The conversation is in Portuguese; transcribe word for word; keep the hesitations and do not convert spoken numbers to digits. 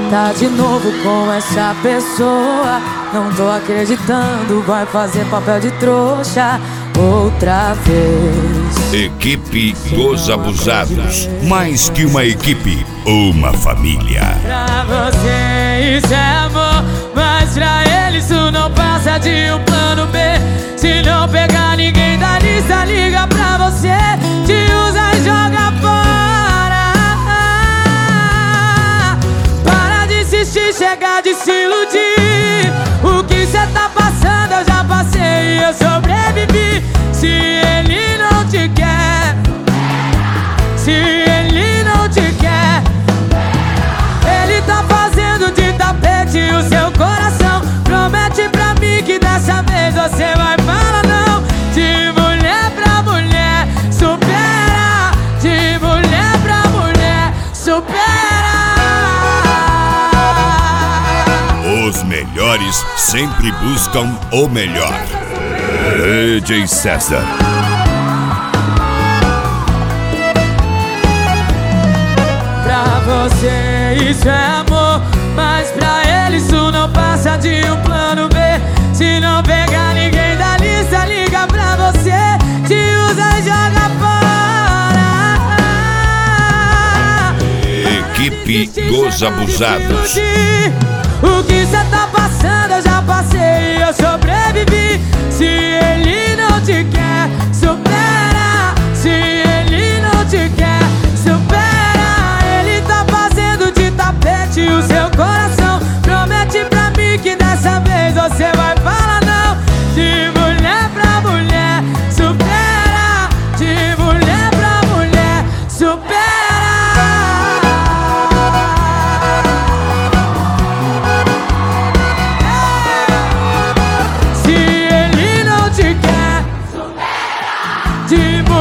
Tá de novo com essa pessoa, não tô acreditando, vai fazer papel de trouxa outra vez. Equipe Los Abusados, mais que uma equipe, uma família. Pra você isso é amor, mas pra ele isso não passa de um plano B. Se não pegar ninguém da lista, liga pra você, te usa e joga fora. Para de insistir, chega de se iludir. O que cê tá passando eu já passei e eu sobrevivi. Se ele não te quer, se ele não te quer, ele tá fazendo de tapete o seu coração. Promete pra mim que dessa vez você vai falar não. De mulher pra mulher, supera. De mulher pra mulher, supera. Os melhores sempre buscam o melhor. D J César. Pra você isso é amor, mas pra ele isso não passa de um plano B. Se não pegar ninguém da lista, liga pra você, te usa e joga fora. Equipe Los Abusados. O que cê tá passando eu já passei e eu sobrevivi. Se ele não te quer, supera. Se ele não te quer, supera. Ele tá fazendo de tapete o seu coração. Promete pra mim que dessa vez você vai falar não. De mulher pra mulher, supera. De mulher pra mulher, supera. De